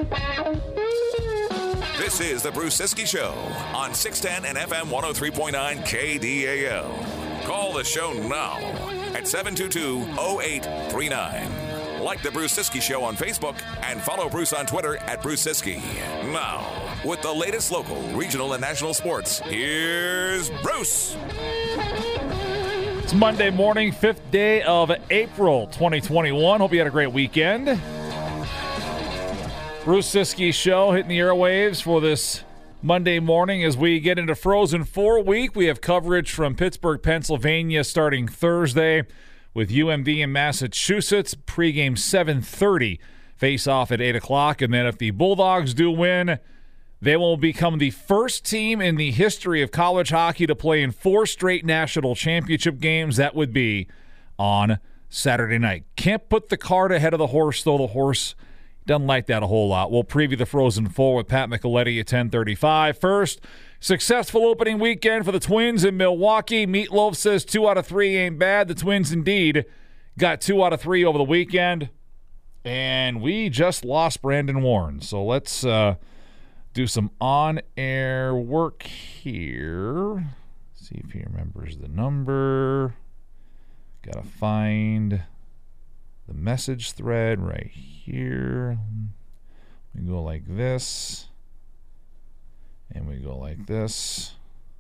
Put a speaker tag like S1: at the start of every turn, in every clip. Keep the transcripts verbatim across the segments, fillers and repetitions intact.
S1: This is the Bruce Siskey Show on six ten and F M one oh three point nine K D A L. Call the show now at seven two two, oh eight three nine. Like the Bruce Siskey Show on Facebook and follow Bruce on Twitter at Bruce Siskey. Now, with the latest local, regional, and national sports, here's Bruce.
S2: It's Monday morning, fifth day of April twenty twenty-one. Hope you had a great weekend. Bruce Siskey Show hitting the airwaves for this Monday morning as we get into Frozen Four week. We have coverage from Pittsburgh, Pennsylvania starting Thursday with U M D in Massachusetts. Pregame seven thirty, face-off at eight o'clock. And then if the Bulldogs do win, they will become the first team in the history of college hockey to play in four straight national championship games. That would be on Saturday night. Can't put the cart ahead of the horse, though. The horse doesn't like that a whole lot. We'll preview the Frozen Four with Pat Micheletti at ten thirty-five. First, successful opening weekend for the Twins in Milwaukee. Meatloaf says two out of three ain't bad. The Twins indeed got two out of three over the weekend. And we just lost Brandon Warren. So let's uh, do some on-air work here. See if he remembers the number. Got to find the message thread right here. We go like this. And we go like this.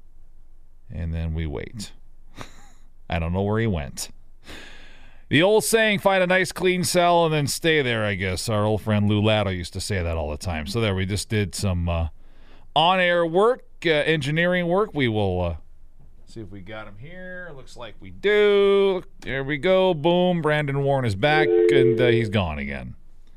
S2: And then we wait. I don't know where he went. The old saying, find a nice clean cell and then stay there, I guess. Our old friend Lou Lato used to say that all the time. So there, we just did some uh, on-air work, uh, engineering work. We will uh, see if we got him here. Looks like we do. There we go. Boom. Brandon Warren is back, and uh, he's gone again.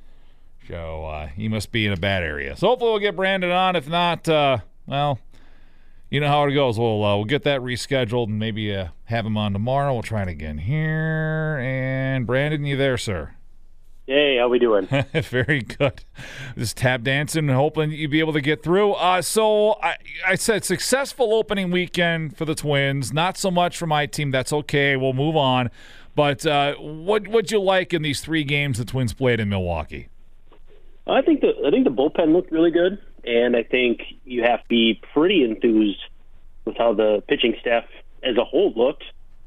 S2: So uh, he must be in a bad area. So hopefully we'll get Brandon on. If not, uh, well, you know how it goes. We'll uh, we'll get that rescheduled and maybe uh, have him on tomorrow. We'll try it again here. And Brandon, you there, sir?
S3: Hey, how we doing?
S2: Very good. Just tap dancing and hoping you'd be able to get through. Uh, so I, I said successful opening weekend for the Twins. Not so much for my team. That's okay. We'll move on. But uh, what what'd you like in these three games the Twins played in Milwaukee?
S3: I think the I think the bullpen looked really good, and I think you have to be pretty enthused with how the pitching staff as a whole looked.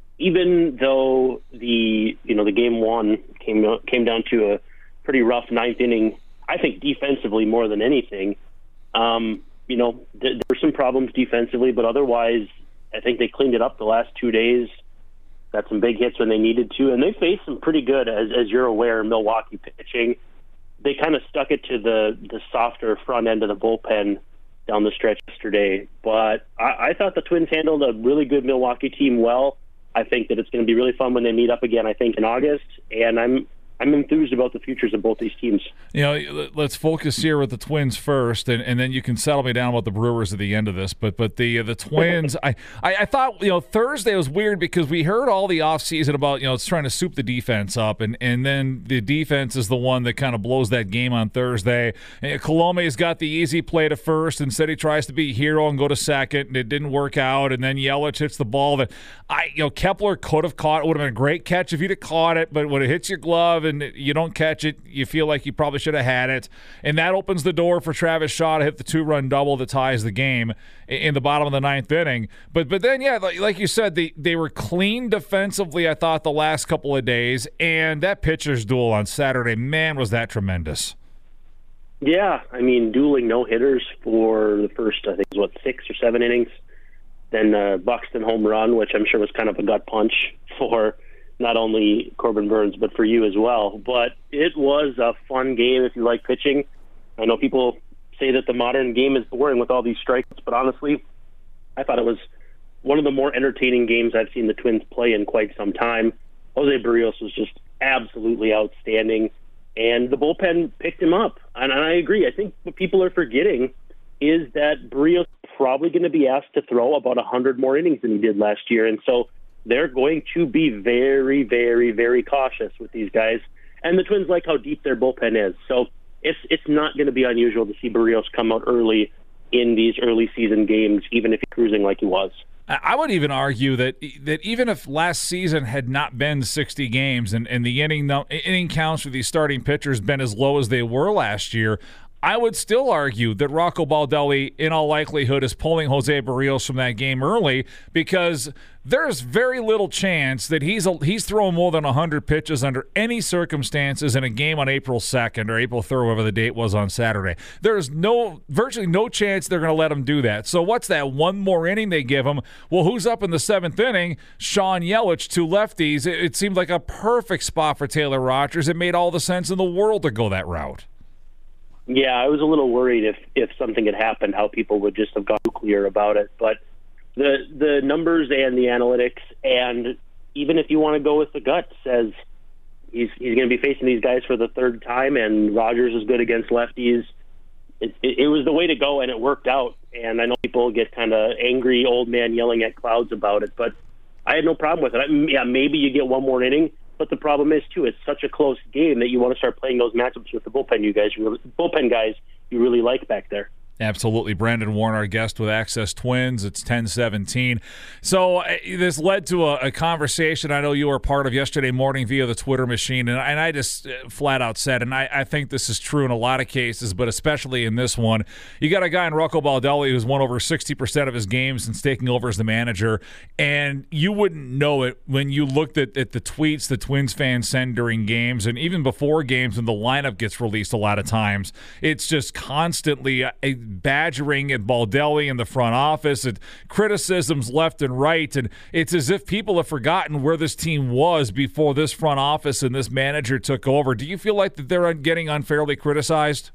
S3: Even though the you know the game one came came down to a pretty rough ninth inning, I think defensively more than anything, um, you know th- there were some problems defensively, but otherwise I think they cleaned it up the last two days. Got some big hits when they needed to, and they faced some pretty good, as as you're aware, Milwaukee pitching. They kind of stuck it to the the softer front end of the bullpen down the stretch yesterday, but I, I thought the Twins handled a really good Milwaukee team well. I think that it's going to be really fun when they meet up again, I think, in August, and I'm I'm enthused about the futures of both these teams.
S2: You know, let's focus here with the Twins first, and, and then you can settle me down about the Brewers at the end of this. But but the the Twins, I, I, I thought, you know, Thursday was weird because we heard all the offseason about, you know, it's trying to soup the defense up, and, and then the defense is the one that kind of blows that game on Thursday. And Colome's got the easy play to first. Instead, he tries to be a hero and go to second, and it didn't work out. And then Yelich hits the ball that I, you know, Kepler could have caught. It would have been a great catch if he'd have caught it, but when it hits your glove and you don't catch it, you feel like you probably should have had it. And that opens the door for Travis Shaw to hit the two-run double that ties the game in the bottom of the ninth inning. But but then, yeah, like, like you said, they, they were clean defensively, I thought, the last couple of days. And that pitcher's duel on Saturday, man, was that tremendous.
S3: Yeah, I mean, dueling no-hitters for the first, I think, it was, what, six or seven innings. Then uh, Buxton home run, which I'm sure was kind of a gut punch for not only Corbin Burns, but for you as well. But it was a fun game if you like pitching. I know people say that the modern game is boring with all these strikeouts, but honestly, I thought it was one of the more entertaining games I've seen the Twins play in quite some time. Jose Barrios was just absolutely outstanding, and the bullpen picked him up. And I agree. I think what people are forgetting is that Barrios is probably going to be asked to throw about one hundred more innings than he did last year, and so they're going to be very, very, very cautious with these guys. And the Twins like how deep their bullpen is. So it's it's not going to be unusual to see Barrios come out early in these early season games, even if he's cruising like he was.
S2: I would even argue that that even if last season had not been sixty games and, and the inning, inning counts for these starting pitchers been as low as they were last year, I would still argue that Rocco Baldelli, in all likelihood, is pulling Jose Barrios from that game early because there's very little chance that he's a, he's throwing more than one hundred pitches under any circumstances in a game on April second or April third, whatever the date was on Saturday. There's no virtually no chance they're going to let him do that. So what's that one more inning they give him? Well, who's up in the seventh inning? Sean Yelich, two lefties. It, it seemed like a perfect spot for Taylor Rogers. It made all the sense in the world to go that route.
S3: Yeah, I was a little worried if, if something had happened, how people would just have gone nuclear about it. But the the numbers and the analytics, and even if you want to go with the gut, says he's he's going to be facing these guys for the third time, and Rogers is good against lefties. It, it, it was the way to go, and it worked out. And I know people get kind of angry old man yelling at clouds about it, but I had no problem with it. I, yeah, maybe you get one more inning, but the problem is, too, it's such a close game that you want to start playing those matchups with the bullpen you guys, you really, bullpen guys you really like back there.
S2: Absolutely. Brandon Warren, our guest with Access Twins. It's ten seventeen. So uh, this led to a, a conversation I know you were part of yesterday morning via the Twitter machine, and, and I just uh, flat out said, and I, I think this is true in a lot of cases, but especially in this one, you got a guy in Rocco Baldelli who's won over sixty percent of his games since taking over as the manager, and you wouldn't know it when you looked at, at the tweets the Twins fans send during games, and even before games when the lineup gets released a lot of times. It's just constantly a badgering at Baldelli in the front office, and criticisms left and right, and it's as if people have forgotten where this team was before this front office and this manager took over. Do you feel like that they're getting unfairly criticized?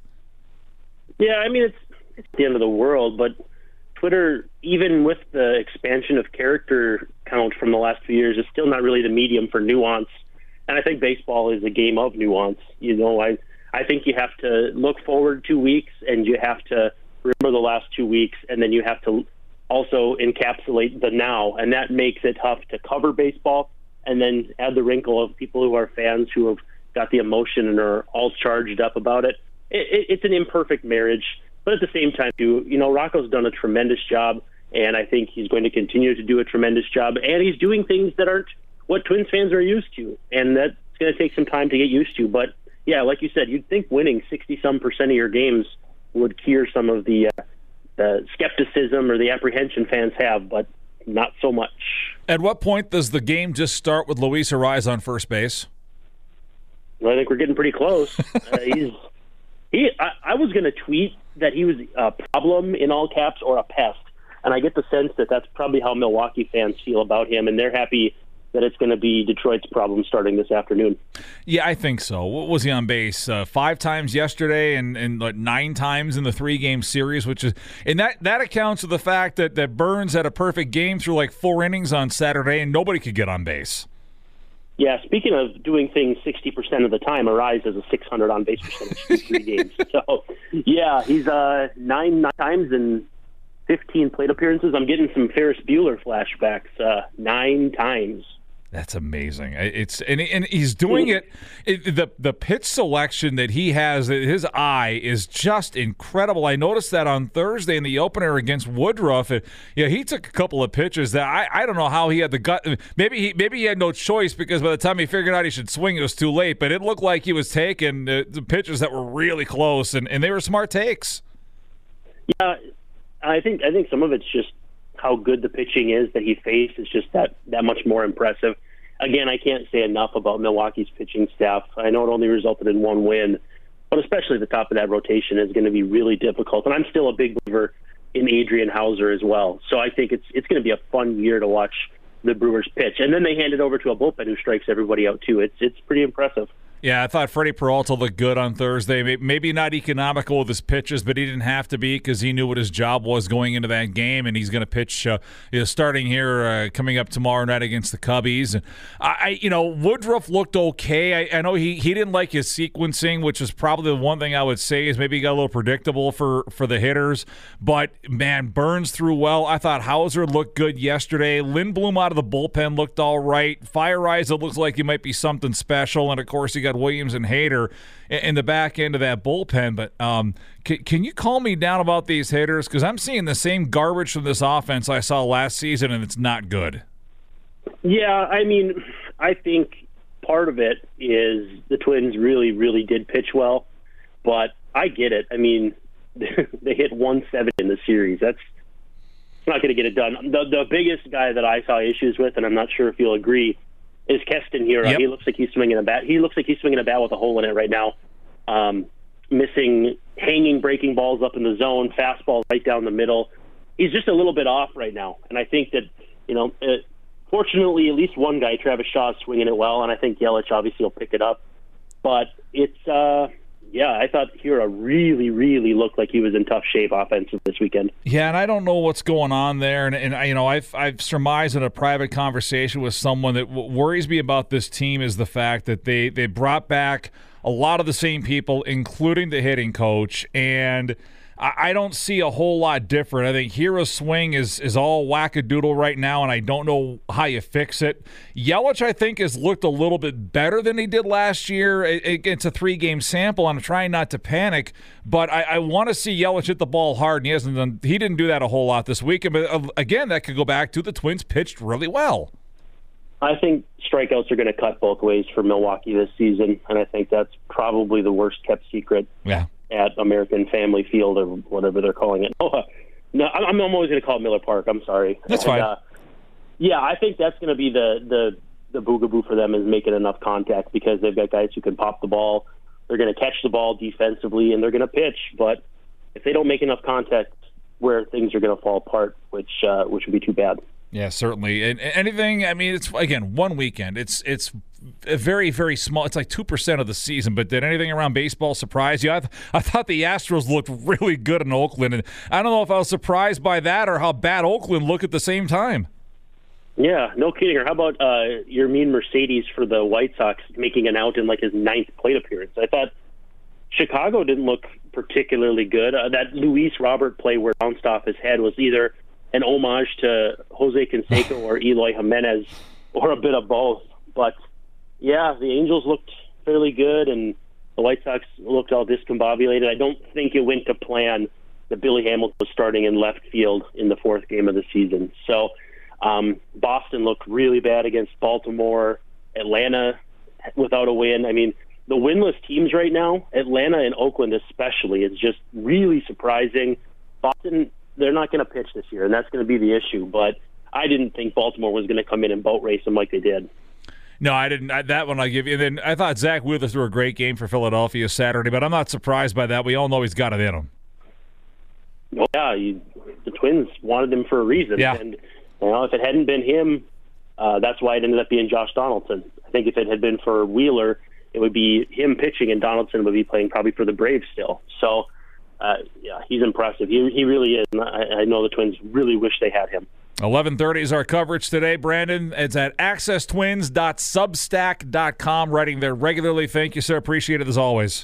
S3: Yeah, I mean, it's, it's the end of the world, but Twitter, even with the expansion of character count from the last few years, is still not really the medium for nuance, and I think baseball is a game of nuance. You know, I I think you have to look forward two weeks, and you have to remember the last two weeks, and then you have to also encapsulate the now, and that makes it tough to cover baseball, and then add the wrinkle of people who are fans who have got the emotion and are all charged up about it. it, it it's an imperfect marriage, but at the same time, too, you know, Rocco's done a tremendous job, and I think he's going to continue to do a tremendous job, and he's doing things that aren't what Twins fans are used to, and that's going to take some time to get used to, but yeah, like you said, you'd think winning sixty-some percent of your games would cure some of the, uh, the skepticism or the apprehension fans have, but not so much.
S2: At what point does the game just start with Luis Arraez on first base?
S3: Well, I think we're getting pretty close. uh, he's he. I, I was going to tweet that he was a problem in all caps or a pest, and I get the sense that that's probably how Milwaukee fans feel about him, and they're happy that it's going to be Detroit's problem starting this afternoon. Yeah,
S2: I think so. What was he on base? Uh, five times yesterday and, and like nine times in the three-game series, which is and that, that accounts for the fact that, that Burns had a perfect game through like four innings on Saturday and nobody could get on base.
S3: Yeah, speaking of doing things sixty percent of the time, Arraez has a six hundred on-base percentage in three games. So, yeah, he's uh, nine, nine times in fifteen plate appearances. I'm getting some Ferris Bueller flashbacks. Uh, nine times.
S2: That's amazing. It's and and he's doing it, it. The the pitch selection that he has, his eye is just incredible. I noticed that on Thursday in the opener against Woodruff. It, yeah, he took a couple of pitches that I, I don't know how he had the gut. Maybe he maybe he had no choice because by the time he figured out he should swing, it was too late. But it looked like he was taking the, the pitches that were really close, and, and they were smart takes.
S3: Yeah, I think I think some of it's just how good the pitching is that he faced is just that, that much more impressive. Again, I can't say enough about Milwaukee's pitching staff. I know it only resulted in one win, but especially the top of that rotation is going to be really difficult. And I'm still a big believer in Adrian Hauser as well. So I think it's it's going to be a fun year to watch the Brewers pitch. And then they hand it over to a bullpen who strikes everybody out too. It's it's pretty impressive.
S2: Yeah, I thought Freddie Peralta looked good on Thursday. Maybe not economical with his pitches, but he didn't have to be because he knew what his job was going into that game, and he's going to pitch uh, you know, starting here uh, coming up tomorrow night against the Cubbies. And I, you know, Woodruff looked okay. I, I know he, he didn't like his sequencing, which is probably the one thing I would say is maybe he got a little predictable for, for the hitters. But, man, Burns threw well. I thought Hauser looked good yesterday. Lindblom out of the bullpen looked all right. Fire-Eyes, it looks like he might be something special. And, of course, he got Williams and Hader in the back end of that bullpen. But um, can, can you calm me down about these hitters? Because I'm seeing the same garbage from this offense I saw last season, and it's not good.
S3: Yeah, I mean, I think part of it is the Twins really, really did pitch well. But I get it. I mean, they hit one seven in the series. That's it's not going to get it done. The the biggest guy that I saw issues with, and I'm not sure if you'll agree, is Keston Hiura.
S2: Yep.
S3: He looks like he's swinging a bat. He looks like he's swinging a bat with a hole in it right now. Um, missing hanging breaking balls up in the zone, fastballs right down the middle. He's just a little bit off right now, and I think that you know. It, Fortunately, at least one guy, Travis Shaw, is swinging it well, and I think Yelich obviously will pick it up. But it's, uh, yeah, I thought Hiura really, really looked like he was in tough shape offensively this weekend.
S2: Yeah, and I don't know what's going on there. And, and you know, I've, I've surmised in a private conversation with someone that what worries me about this team is the fact that they, they brought back a lot of the same people, including the hitting coach, and I don't see a whole lot different. I think Hiura's swing is is all wackadoodle right now, and I don't know how you fix it. Yelich, I think, has looked a little bit better than he did last year. It, it, it's a three-game sample. I'm trying not to panic, but I, I want to see Yelich hit the ball hard, and he hasn't done. He didn't do that a whole lot this weekend. But uh, again, that could go back to the Twins pitched really well.
S3: I think strikeouts are going to cut both ways for Milwaukee this season, and I think that's probably the worst-kept secret.
S2: Yeah.
S3: At American Family Field or whatever they're calling it. No, uh, no I'm, I'm always going to call it Miller Park. I'm sorry.
S2: That's
S3: and,
S2: fine.
S3: Uh, yeah, I think that's going to be the, the, the boogaboo for them is making enough contact because they've got guys who can pop the ball. They're going to catch the ball defensively, and they're going to pitch. But if they don't make enough contact, where things are going to fall apart, which uh, which would be too bad.
S2: Yeah, certainly. And anything, I mean, it's, again, one weekend. It's it's a very, very small. It's like two percent of the season. But did anything around baseball surprise you? I, th- I thought the Astros looked really good in Oakland. And I don't know if I was surprised by that or how bad Oakland looked at the same time.
S3: Yeah, no kidding. Or how about uh, your mean Mercedes for the White Sox making an out in like his ninth plate appearance? I thought Chicago didn't look particularly good. Uh, that Luis Robert play where it bounced off his head was either an homage to Jose Canseco or Eloy Jimenez, or a bit of both. But, yeah, the Angels looked fairly good, and the White Sox looked all discombobulated. I don't think it went to plan that Billy Hamilton was starting in left field in the fourth game of the season. So um, Boston looked really bad against Baltimore. Atlanta without a win. I mean, the winless teams right now, Atlanta and Oakland especially, is just really surprising. Boston, they're not going to pitch this year, and that's going to be the issue. But I didn't think Baltimore was going to come in and boat race them like they did.
S2: No, I didn't. I, that one I give you. And then I thought Zach Wheeler threw a great game for Philadelphia Saturday, but I'm not surprised by that. We all know he's got it in him.
S3: Oh, yeah, you, the Twins wanted him for a reason.
S2: Yeah.
S3: And you know, if it hadn't been him, uh, that's why it ended up being Josh Donaldson. I think if it had been for Wheeler, it would be him pitching, and Donaldson would be playing probably for the Braves still. So, uh, yeah, he's impressive. He he really is. And I, I know the Twins really wish they had him.
S2: eleven thirty is our coverage today, Brandon. It's at access twins dot substack dot com, writing there regularly. Thank you, sir. Appreciate it as always.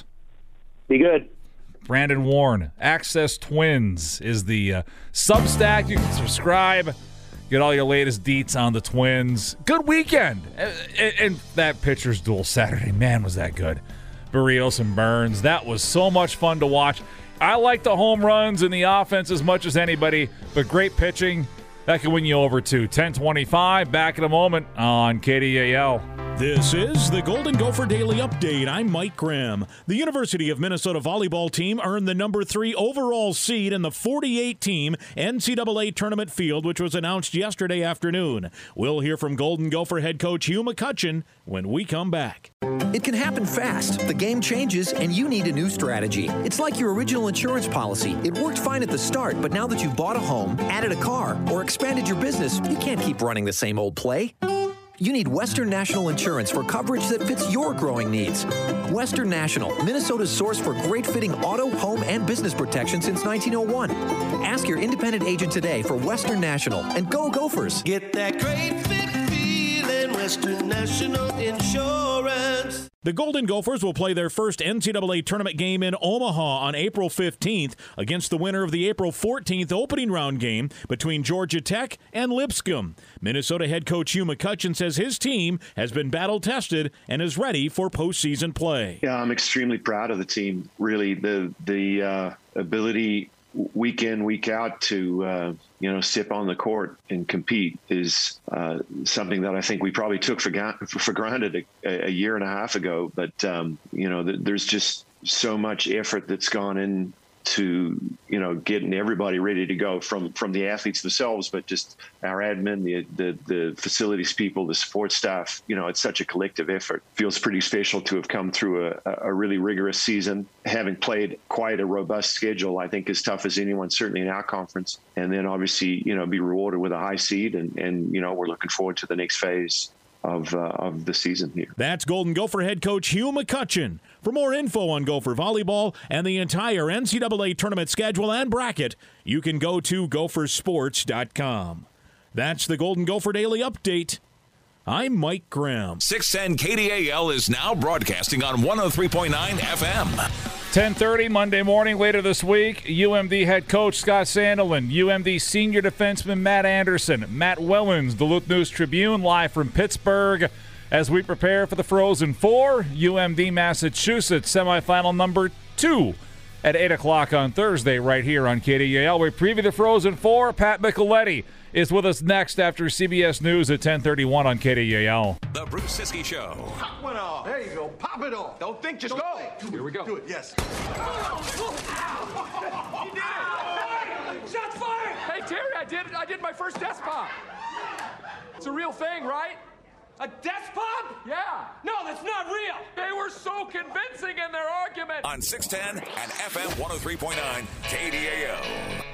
S3: Be good.
S2: Brandon Warne, Access Twins is the uh, Substack. You can subscribe, get all your latest deets on the Twins. Good weekend. And, and that pitcher's duel Saturday, man, was that good. Berrios and Burns. That was so much fun to watch. I like the home runs and the offense as much as anybody, but great pitching, that can win you over too. ten twenty-five, back in a moment on K D A L.
S4: This is the Golden Gopher Daily Update. I'm Mike Graham. The University of Minnesota volleyball team earned the number three overall seed in the forty-eight team N C double A tournament field, which was announced yesterday afternoon. We'll hear from Golden Gopher head coach Hugh McCutcheon when we come back.
S5: It can happen fast. The game changes, and you need a new strategy. It's like your original insurance policy. It worked fine at the start, but now that you've bought a home, added a car, or expanded your business, you can't keep running the same old play. You need Western National Insurance for coverage that fits your growing needs. Western National, Minnesota's source for great-fitting auto, home, and business protection since nineteen oh one. Ask your independent agent today for Western National, and go Gophers.
S6: Get that great fit feeling, Western National Insurance.
S4: The Golden Gophers will play their first N C double A tournament game in Omaha on April fifteenth against the winner of the April fourteenth opening round game between Georgia Tech and Lipscomb. Minnesota head coach Hugh McCutcheon says his team has been battle-tested and is ready for postseason play.
S7: Yeah, I'm extremely proud of the team. Really, the the uh, ability week in, week out to uh, you know step on the court and compete is uh, something that I think we probably took for, for granted a, a year and a half ago. But um, you know, th- there's just so much effort that's gone in to, you know, getting everybody ready to go, from from the athletes themselves, but just our admin, the, the the facilities people, the support staff. You know, it's such a collective effort. Feels pretty special to have come through a, a really rigorous season, having played quite a robust schedule. I think as tough as anyone, certainly in our conference, and then obviously, you know, be rewarded with a high seed, and and you know, we're looking forward to the next phase of uh, of the season here.
S4: That's Golden Gopher head coach Hugh McCutcheon. For more info on Gopher volleyball and the entire N C double A tournament schedule and bracket, you can go to gopher sports dot com. That's the Golden Gopher Daily Update. I'm Mike Graham.
S1: six ten K D A L is now broadcasting on one oh three point nine F M.
S2: ten thirty Monday morning. Later this week, U M D head coach Scott Sandelin, U M D senior defenseman Matt Anderson, Matt Wellens, Duluth News Tribune, live from Pittsburgh as we prepare for the Frozen Four, U M D Massachusetts semifinal number two at eight o'clock on Thursday right here on K D A L. We preview the Frozen Four. Pat Micheletti is with us next after C B S News at ten thirty-one on K D A L.
S1: The Bruce Siskey Show.
S8: Pop one off. There you go. Pop it off. Don't think, just Don't go. Think. Here we go. Do it, yes.
S9: You did it. Shots fired. Hey, Terry, I did it. I did my first desk pop. It's a real thing, right? A desk pop? Yeah. No, that's not real. They were so convincing in their argument.
S1: On six ten and F M one oh three point nine K D A L.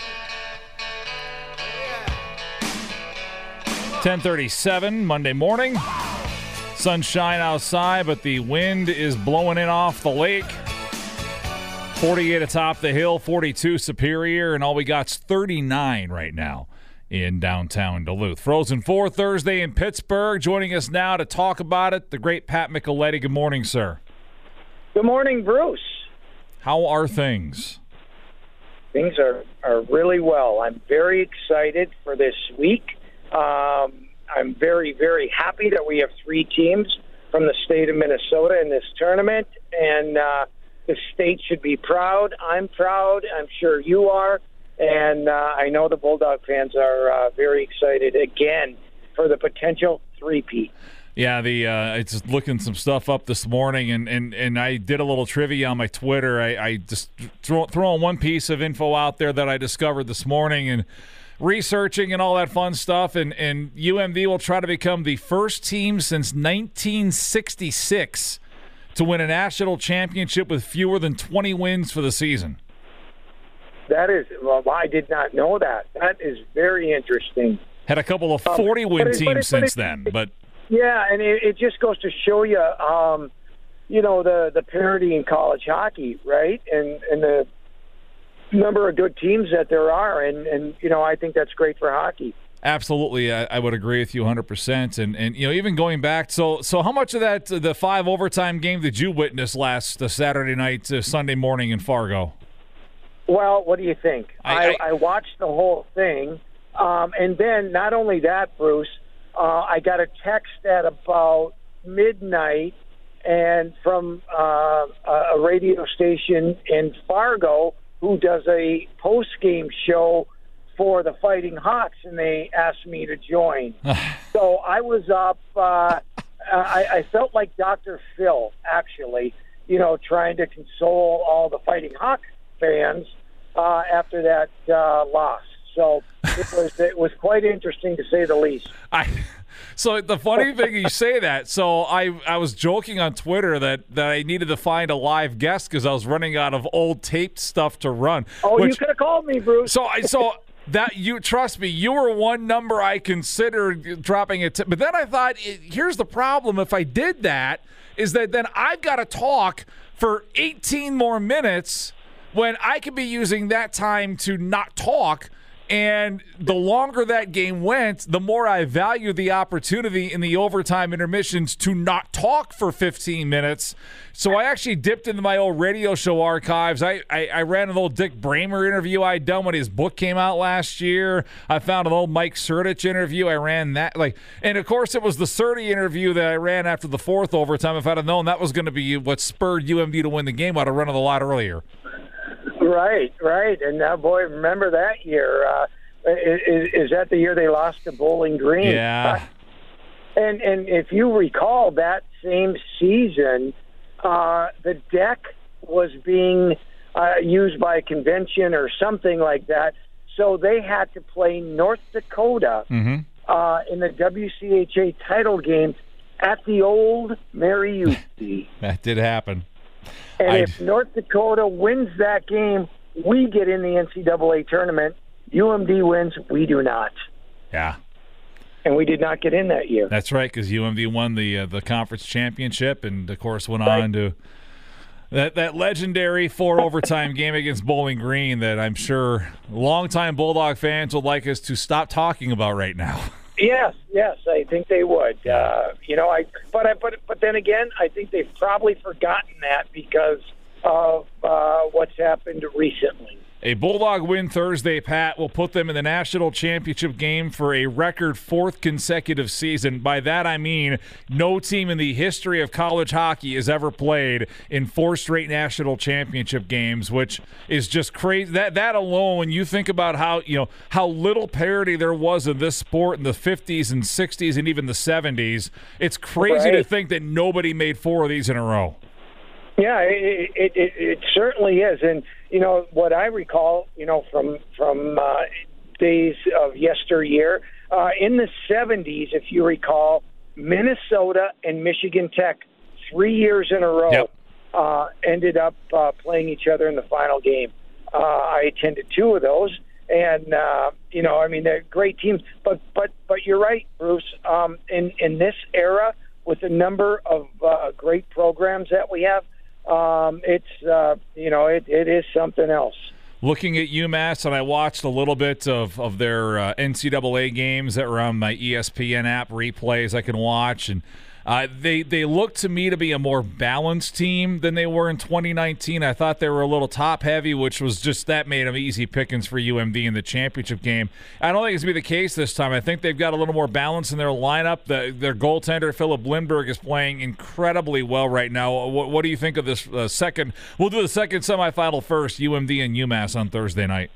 S2: ten thirty-seven Monday morning. Sunshine outside, but the wind is blowing in off the lake. forty-eight atop the hill, forty-two Superior, and all we got's thirty-nine right now in downtown Duluth. Frozen Four Thursday in Pittsburgh. Joining us now to talk about it, the great Pat Micheletti. Good morning, sir.
S10: Good morning, Bruce.
S2: How are things?
S10: Things are, are really well. I'm very excited for this week. Um, I'm very, very happy that we have three teams from the state of Minnesota in this tournament, and uh, the state should be proud. I'm proud. I'm sure you are, and uh, I know the Bulldog fans are uh, very excited again for the potential three-peat.
S2: Yeah, the uh, I just looking some stuff up this morning, and, and, and I did a little trivia on my Twitter. I, I just throw, throwing one piece of info out there that I discovered this morning, and researching and all that fun stuff, and, and U M D will try to become the first team since nineteen sixty-six to win a national championship with fewer than twenty wins for the season.
S10: That is, well, I did not know that. That is very interesting.
S2: Had a couple of forty-win um, teams but it, but since it, then, but
S10: yeah, and it, it just goes to show you, um, you know, the the parity in college hockey, right, and and the number of good teams that there are, and, and you know, I think that's great for hockey.
S2: Absolutely, I, I would agree with you one hundred percent. And and you know, even going back, so so how much of that the five overtime game did you witness last uh, Saturday night, uh, Sunday morning in Fargo?
S10: Well, what do you think?
S2: I,
S10: I, I watched the whole thing, um, and then not only that, Bruce, uh, I got a text at about midnight, and from uh, a radio station in Fargo who does a post-game show for the Fighting Hawks, and they asked me to join. So I was up. Uh, I, I felt like Doctor Phil, actually, you know, trying to console all the Fighting Hawk fans uh, after that uh, loss. So it was it was quite interesting, to say the least.
S2: I. So the funny thing you say that, so I I was joking on Twitter that, that I needed to find a live guest because I was running out of old taped stuff to run.
S10: Oh,
S2: which,
S10: you could have called me, Bruce.
S2: So I so that you trust me, you were one number I considered dropping it. But then I thought, here's the problem. If I did that, is that then I've got to talk for eighteen more minutes when I could be using that time to not talk. And the longer that game went, the more I valued the opportunity in the overtime intermissions to not talk for fifteen minutes. So I actually dipped into my old radio show archives. I, I, I ran an old Dick Bramer interview I'd done when his book came out last year. I found an old Mike Surdich interview. I ran that. like, And, of course, it was the Surdy interview that I ran after the fourth overtime. If I'd have known that was going to be what spurred U M D to win the game, I'd have run it a lot earlier.
S10: Right, right. And now, boy, remember that year. Uh, is, is that the year they lost to Bowling Green?
S2: Yeah.
S10: Uh, and and if you recall that same season, uh, the deck was being uh, used by a convention or something like that. So they had to play North Dakota
S2: mm-hmm.
S10: uh, in the W C H A title game at the old Mariucci.
S2: That did happen.
S10: And
S2: I'd...
S10: if North Dakota wins that game, we get in the N C double A tournament. U M D wins, we do not.
S2: Yeah.
S10: And we did not get in that year.
S2: That's right, because U M D won the uh, the conference championship and, of course, went
S10: right.
S2: on to that, that legendary four-overtime game against Bowling Green that I'm sure longtime Bulldog fans would like us to stop talking about right now.
S10: Yes, yes, I think they would. Uh, you know, I but I but but then again, I think they've probably forgotten that because of uh, what's happened recently.
S2: A Bulldog win Thursday, Pat, will put them in the national championship game for a record fourth consecutive season. By that I mean no team in the history of college hockey has ever played in four straight national championship games, which is just crazy. That that alone, when you think about how you know how little parity there was in this sport in the fifties and sixties and even the seventies, it's crazy
S10: right.
S2: to think that nobody made four of these in a row.
S10: Yeah, it, it, it, it certainly is. And, you know, what I recall, you know, from from uh, days of yesteryear, uh, in the seventies, if you recall, Minnesota and Michigan Tech, three years in a row,
S2: yep.
S10: uh, ended up uh, playing each other in the final game. Uh, I attended two of those. And, uh, you know, I mean, they're great teams. But but, but you're right, Bruce. Um, in, in this era, with the number of uh, great programs that we have, Um, it's, uh, you know, it, it is something else.
S2: Looking at UMass, and I watched a little bit of, of their uh, N C double A games that were on my E S P N app, replays I can watch, and uh, they, they look to me to be a more balanced team than they were in twenty nineteen. I thought they were a little top-heavy, which was just that made them easy pickings for U M D in the championship game. I don't think it's going to be the case this time. I think they've got a little more balance in their lineup. The, their goaltender, Philip Lindbergh, is playing incredibly well right now. What, what do you think of this uh, second? We'll do the second semifinal first, U M D and UMass on Thursday night.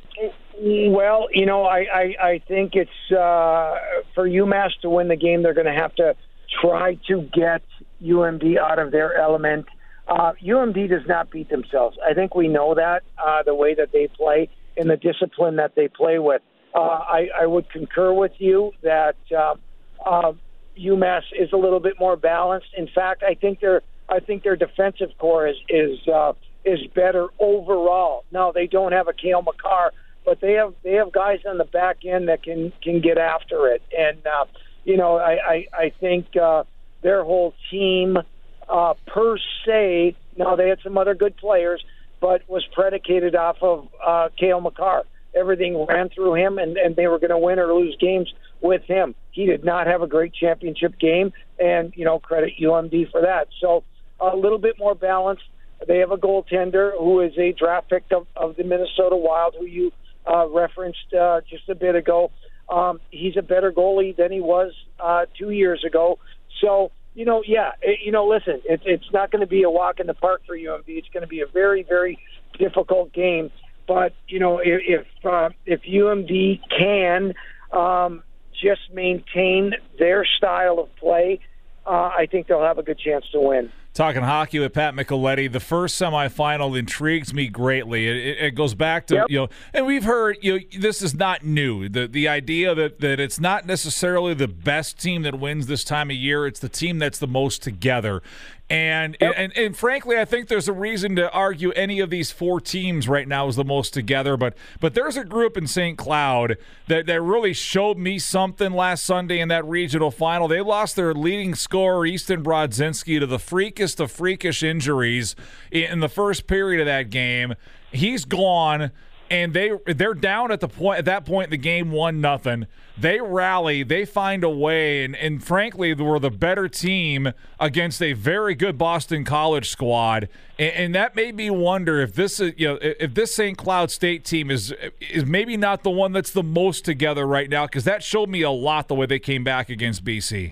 S10: Well, you know, I, I, I think it's uh, for UMass to win the game, they're going to have to try to get U M D out of their element. Uh, U M D does not beat themselves. I think we know that, uh, the way that they play and the discipline that they play with. Uh, I, I would concur with you that uh, uh, UMass is a little bit more balanced. In fact, I think their I think their defensive core is is uh, is better overall. Now, they don't have a Cale Makar, but they have they have guys on the back end that can, can get after it. And uh, You know, I, I, I think uh, their whole team, uh, per se, now they had some other good players, but was predicated off of uh, Cale Makar. Everything ran through him, and, and they were going to win or lose games with him. He did not have a great championship game, and, you know, credit U M D for that. So a little bit more balanced. They have a goaltender who is a draft pick of, of the Minnesota Wild, who you uh, referenced uh, just a bit ago. Um, he's a better goalie than he was uh, two years ago. So, you know, yeah, it, you know, listen, it, it's not going to be a walk in the park for U M D. It's going to be a very, very difficult game. But, you know, if if, uh, if U M D can um, just maintain their style of play, uh, I think they'll have a good chance to win.
S2: Talking hockey with Pat Micheletti, the first semifinal intrigues me greatly. It, it, it goes back to, yep. you know, and we've heard, you know, this is not new. The the idea that, that it's not necessarily the best team that wins this time of year, it's the team that's the most together. And, yep. and and frankly, I think there's a reason to argue any of these four teams right now is the most together. But but there's a group in Saint Cloud that, that really showed me something last Sunday in that regional final. They lost their leading scorer, Easton Brodzinski, to the freakest of freakish injuries in the first period of that game. He's gone. And they they're down at the point at that point in the game, one nothing. They rally, they find a way, and, and frankly, they were the better team against a very good Boston College squad. And, and that made me wonder if this is you know if this Saint Cloud State team is is maybe not the one that's the most together right now, because that showed me a lot the way they came back against B C.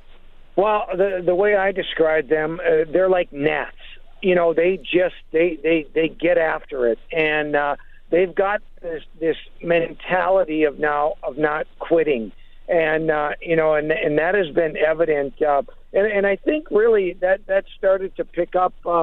S10: Well, the the way I described them, uh, they're like gnats. You know, they just they they they get after it, and. Uh, They've got this, this mentality of now of not quitting, and uh, you know, and and that has been evident. Uh, and and I think really that that started to pick up, uh,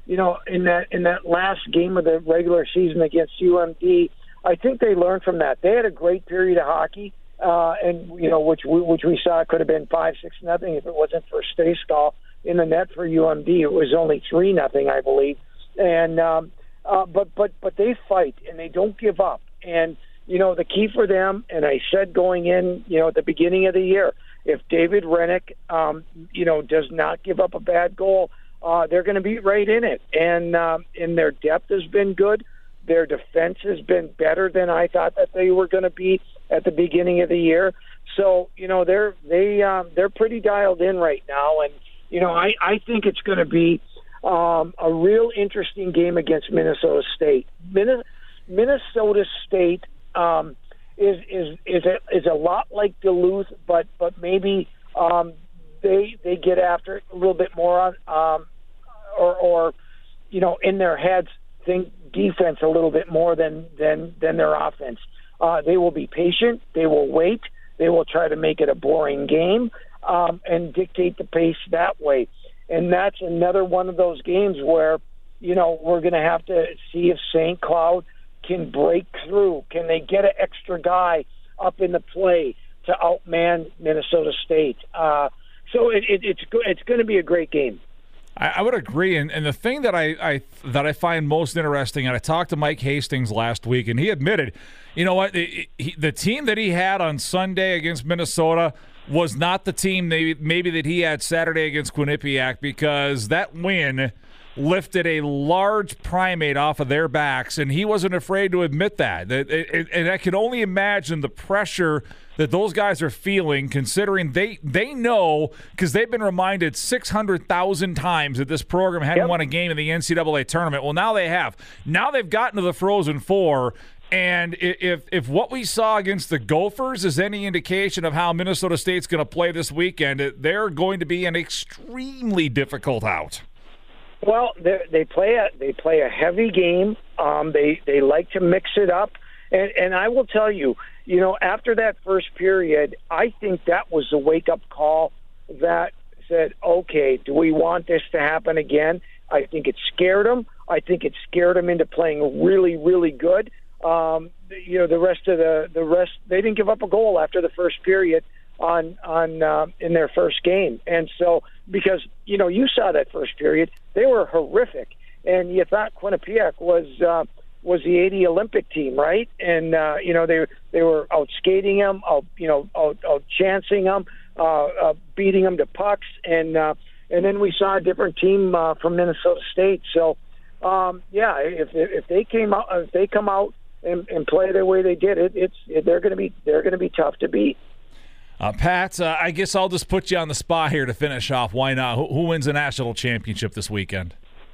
S10: you know, in that in that last game of the regular season against U M D, I think they learned from that. They had a great period of hockey, uh, and you know, which we, which we saw could have been five, six nothing if it wasn't for Stejskal in the net for U M D. It was only three nothing, I believe. And um, uh, but but but they fight and they don't give up. And you know, the key for them, and I said going in, you know, at the beginning of the year, if David Rennick, um, you know, does not give up a bad goal, uh, they're going to be right in it. And um, and their depth has been good. Their defense has been better than I thought that they were going to be at the beginning of the year. So you know, they're they um, they're pretty dialed in right now. And you know, I I think it's going to be um, a real interesting game against Minnesota State. Min- Minnesota State. Um, is is is a, is a lot like Duluth, but but maybe um, they they get after it a little bit more on, um, or or you know, in their heads think defense a little bit more than than than their offense. Uh, they will be patient. They will wait. They will try to make it a boring game um, and dictate the pace that way. And that's another one of those games where you know we're going to have to see if Saint Cloud can break through. Can they get an extra guy up in the play to outman Minnesota State? Uh, so it, it, it's it's going to be a great game.
S2: I, I would agree, and, and the thing that I, I that I find most interesting, and I talked to Mike Hastings last week, and he admitted, you know what, it, he, the team that he had on Sunday against Minnesota was not the team maybe, maybe that he had Saturday against Quinnipiac, because that win lifted a large primate off of their backs, and he wasn't afraid to admit that. And I can only imagine the pressure that those guys are feeling, considering they they know, because they've been reminded six hundred thousand times that this program hadn't yep. won a game in the N C double A tournament. Well, now they have. Now they've gotten to the Frozen Four, and if if what we saw against the Gophers is any indication of how Minnesota State's going to play this weekend, they're going to be an extremely difficult out.
S10: Well, they, they play a they play a heavy game. Um, they they like to mix it up, and and I will tell you, you know, after that first period, I think that was the wake up call that said, okay, do we want this to happen again? I think it scared them. I think it scared them into playing really, really good. Um, you know, the rest of the the rest, they didn't give up a goal after the first period on on uh, in their first game, and so because you know you saw that first period, they were horrific, and you thought Quinnipiac was uh, was the eighty Olympic team, right? And uh, you know they they were out skating them, out you know out, out chancing them, uh, uh, beating them to pucks, and uh, and then we saw a different team uh, from Minnesota State. So um, yeah, if if they came out, if they come out and, and play the way they did, it, it's they're going to be they're going to be tough to beat.
S2: Uh, Pat, uh, I guess I'll just put you on the spot here to finish off. Why not? Who, who wins the national championship this weekend?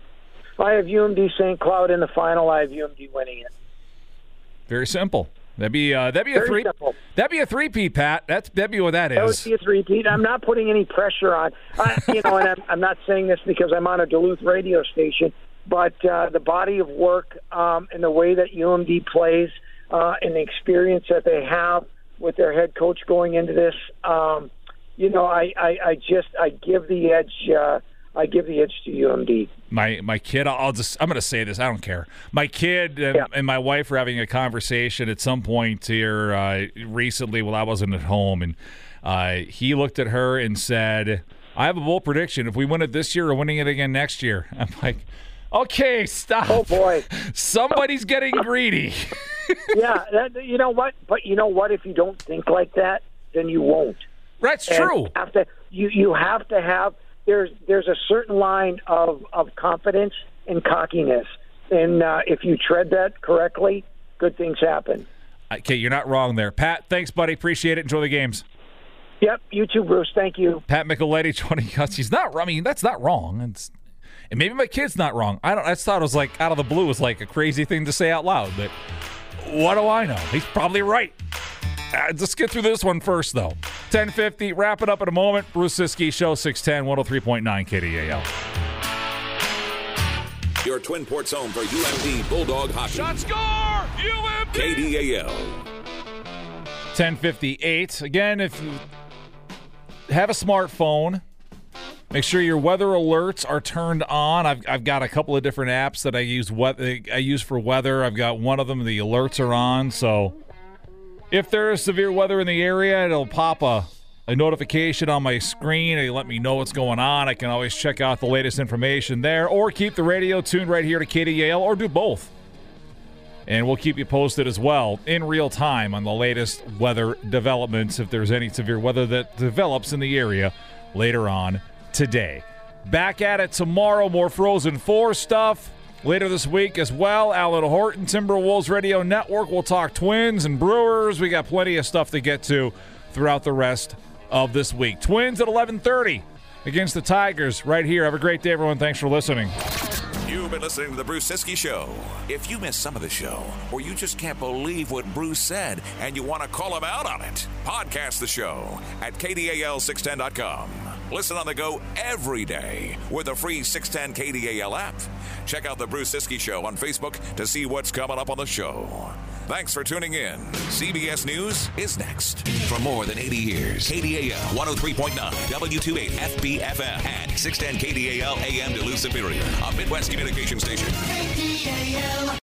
S10: I have U M D Saint Cloud in the final. I have U M D winning it.
S2: Very simple. That'd be uh, that'd be
S10: Very
S2: a three.
S10: Simple.
S2: That'd be a three-peat, Pat. That's that'd be what that is.
S10: That would be a three-peat. I'm not putting any pressure on. I, you know, and I'm, I'm not saying this because I'm on a Duluth radio station, but uh, the body of work um, and the way that U M D plays uh, and the experience that they have with their head coach going into this, um, you know, I, I, I just I give the edge. Uh, I give the edge to U M D.
S2: My my kid, I'll just I'm going to say this. I don't care. My kid and,
S10: yeah.
S2: and my wife were having a conversation at some point here uh, recently while I wasn't at home, and uh, he looked at her and said, "I have a bold prediction. If we win it this year, we're winning it again next year." I'm like, "Okay, stop.
S10: Oh boy,
S2: somebody's getting greedy."
S10: Yeah, that, you know what? But you know what? If you don't think like that, then you won't.
S2: That's
S10: and
S2: true.
S10: Have to, you you have to have there's there's a certain line of, of confidence and cockiness, and uh, if you tread that correctly, good things happen.
S2: Okay, you're not wrong there, Pat. Thanks, buddy. Appreciate it. Enjoy the games.
S10: Yep, you too, Bruce. Thank you.
S2: Pat Micheletti joining us. He's not. I mean, that's not wrong. It's, and maybe my kid's not wrong. I don't. I just thought it was like out of the blue. It was like a crazy thing to say out loud, but. What do I know? He's probably right. Uh, let's get through this one first, though. ten fifty, wrap it up in a moment. Bruce Siskey Show, six ten, one oh three point nine K D A L.
S1: Your Twin Ports home for U M D Bulldog Hockey.
S9: Shot score! U M D!
S1: K D A L.
S2: ten fifty-eight. Again, if you have a smartphone, Make sure your weather alerts are turned on. I've, I've got a couple of different apps that I use weather, I use for weather. I've got one of them, the alerts are on. So if there is severe weather in the area, it'll pop a, a notification on my screen. It'll let me know what's going on. I can always check out the latest information there or keep the radio tuned right here to K D A L or do both. And we'll keep you posted as well in real time on the latest weather developments if there's any severe weather that develops in the area later on today. Back at it tomorrow. More Frozen Four stuff later this week as well. Alan Horton, Timberwolves Radio Network. We'll talk Twins and Brewers. We got plenty of stuff to get to throughout the rest of this week. Twins at eleven thirty against the Tigers right here. Have a great day, everyone. Thanks for listening.
S1: You've been listening to The Bruce Siskey Show. If you missed some of the show, or you just can't believe what Bruce said and you want to call him out on it, podcast the show at K D A L six ten dot com. Listen on the go every day with the free six ten K D A L app. Check out The Bruce Siskey Show on Facebook to see what's coming up on the show. Thanks for tuning in. C B S News is next. For more than eighty years, K D A L one oh three point nine, W twenty-eight F B F M, and six ten K D A L A M Duluth Superior, a Midwest communication station. K D A L